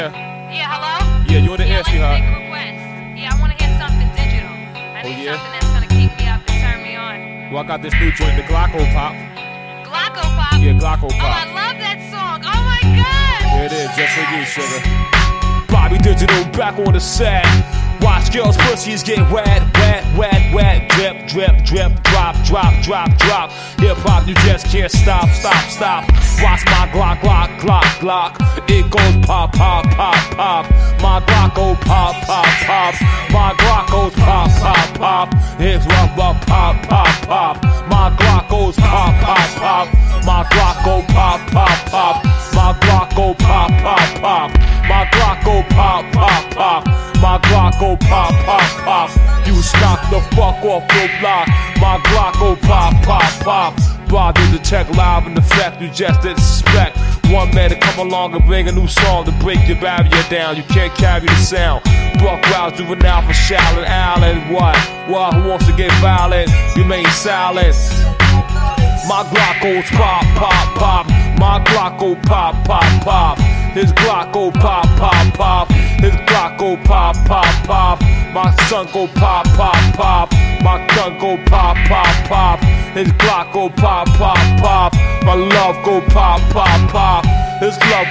Yeah, hello? Yeah, you're the air, sweetheart. Make a request. Yeah, I want to hear something digital. I need something that's going to keep me up and turn me on. Well, I got this new joint, the Glocko Pop. Glocko Pop? Yeah, Glocko Pop. Oh, I love that song. Oh, my God. Here it is, just for you, sugar. Bobby Digital back on the set. Watch girls' pussies get wet, wet, wet, wet. Drip, drip, drip, drop, drop, drop, drop. Hip hop, you just can't stop, stop, stop. Watch my Glock, Glock, Glock, Glock. It goes pop, pop, pop, pop. My Glock go pop, pop, pop. My Glock goes pop, pop, pop. It's rough, rough, pop, pop, pop. My Glock goes pop, pop, pop. My Glock go pop, pop, pop. My Glock go pop, pop, pop. My Glock go pop, pop, pop. My Glock go pop, pop, pop. You knock the fuck off your block. My Glock go pop, pop, pop. Bother to check live in effect, you just didn't suspect. One man to come along and bring a new song to break your barrier down. You can't carry the sound. Buck Wild, Juvenile for Shallon, Allen. What? Well, who wants to get violent? Remain silent. My Glock goes pop, pop, pop. My Glock go pop, pop, pop. His Glock go pop, pop, pop. His Glock go pop, pop, pop. My son go pop, pop, pop. My gun go pop, pop, pop. His Glock go pop, pop, pop. My love go pop, pop, pop. His love